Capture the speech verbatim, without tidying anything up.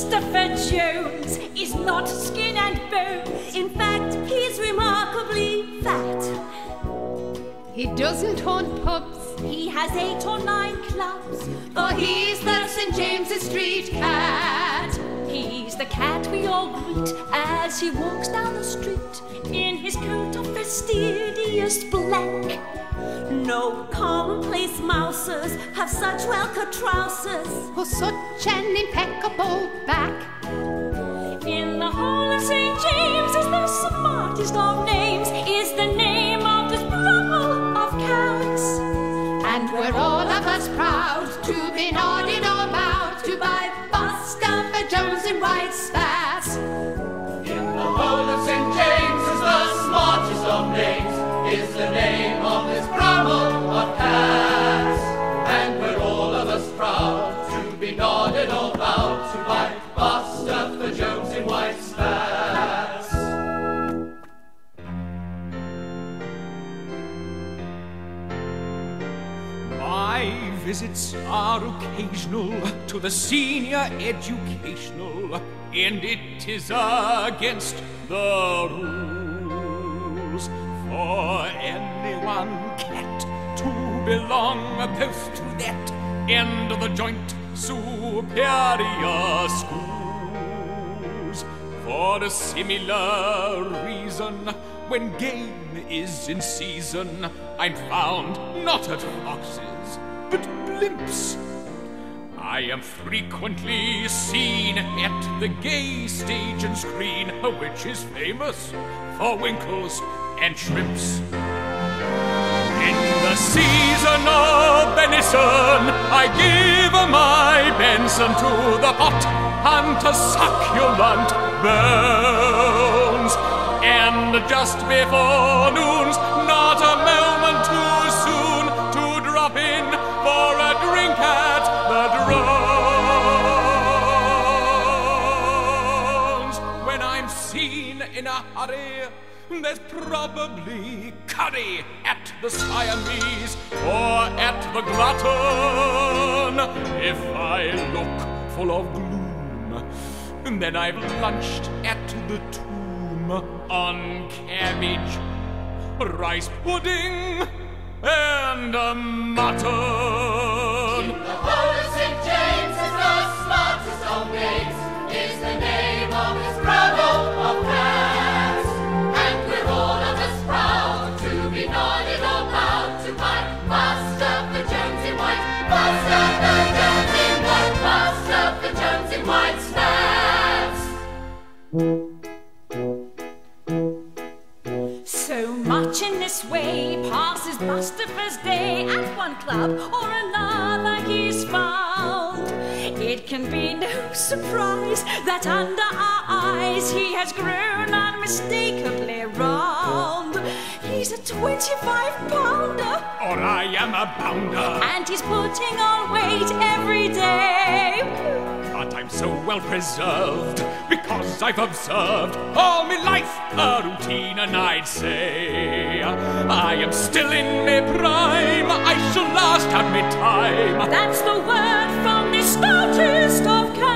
Bustopher Jones is not skin and bones. In fact, he's remarkably fat. He doesn't haunt pubs. He has eight or nine clubs. For he's the Saint James's Street cat. He's the cat we all greet as he walks down the street in his coat of fastidious black. No commonplace mousers have such well-cut trousers or such an impeccable back. In the whole of Saint James is the smartest of names, is the name of this brother of cats. And we're all of us proud to be nodding or bowed to by Bustopher Jones in white spats. In the whole of Saint James is the smartest of names, is the name of this brother of cats. And we're all of us proud to be nodded or bowed to by Bustopher Jones in white spats. My visits are occasional to the senior educational, and it is against the rules for any one cat to belong both to that and the joint superior schools. For a similar reason, when game is in season, I'm found not at foxes, but blimps. I am frequently seen at the gay stage and screen, which is famous for winkles and shrimps. In the season of venison, I give my benson to the pot hunter succulent bones. And just before noon's not a moment too soon to drop in for a drink at the Drones. When I'm seen in a hurry, there's probably curry at the Siamese or at the Glutton. If I look full of gloom, then I've lunched at the Tomb on cabbage, rice pudding, and a mutton. In the whole of Saint James is the smartest of names, is the name of his brother of cats. And we're all of us proud to be nodded or bowed to by Bustopher Jones in white, Bustopher Jones in white, Bustopher Jones in white spats. So much in this way passes Bustopher's day. At one club or another he's found. It can be no surprise that under our eyes he has grown unmistakably round. He's a twenty-five pounder, Or I am a bounder, and he's putting on weight every day. but I'm so well preserved because I've observed all my life a routine, and I'd say I am still in my prime. I shall last have me time. That's the word from the stoutest of cats.